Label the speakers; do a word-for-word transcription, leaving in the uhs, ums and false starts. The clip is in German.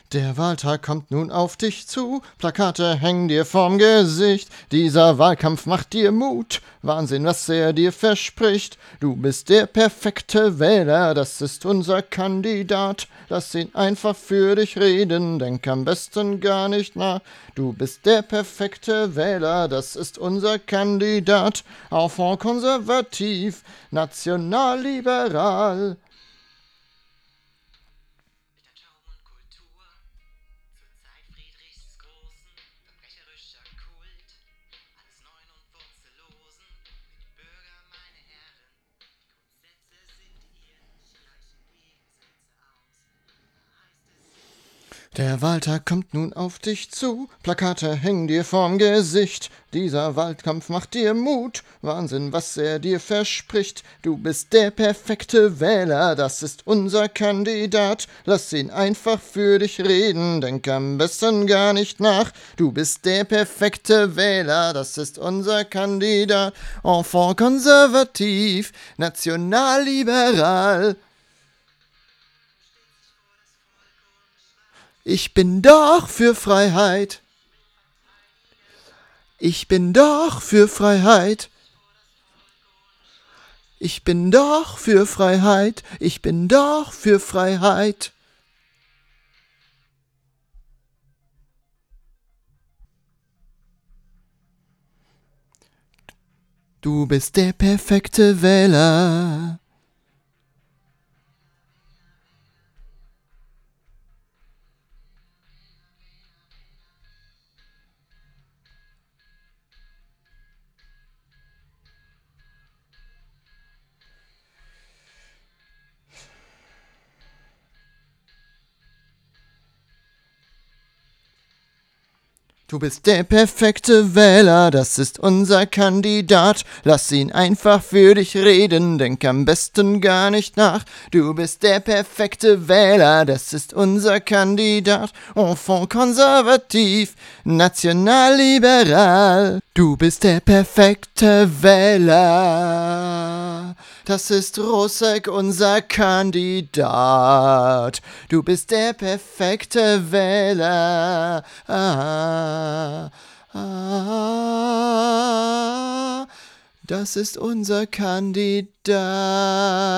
Speaker 1: Der Wahltag kommt nun auf dich zu, Plakate hängen dir vorm Gesicht, dieser Wahlkampf macht dir Mut, Wahnsinn, was er dir verspricht. Du bist der perfekte Wähler, das ist unser Kandidat, lass ihn einfach für dich reden, denk am besten gar nicht nach. Du bist der perfekte Wähler, das ist unser Kandidat, Enfant konservativ, nationalliberal. Der Wahltag kommt nun auf dich zu, Plakate hängen dir vorm Gesicht, dieser Wahlkampf macht dir Mut, Wahnsinn, was er dir verspricht. Du bist der perfekte Wähler, das ist unser Kandidat, lass ihn einfach für dich reden, denk am besten gar nicht nach. Du bist der perfekte Wähler, das ist unser Kandidat, Enfant konservativ, nationalliberal. Ich bin doch für Freiheit. Ich bin doch für Freiheit. Ich bin doch für Freiheit. Ich bin doch für Freiheit. Du bist der perfekte Wähler. Du bist der perfekte Wähler, das ist unser Kandidat. Lass ihn einfach für dich reden, denk am besten gar nicht nach. Du bist der perfekte Wähler, das ist unser Kandidat. Enfant konservativ, nationalliberal. Du bist der perfekte Wähler. Das ist Rosek, unser Kandidat. Du bist der perfekte Wähler. Ah, ah, das ist unser Kandidat.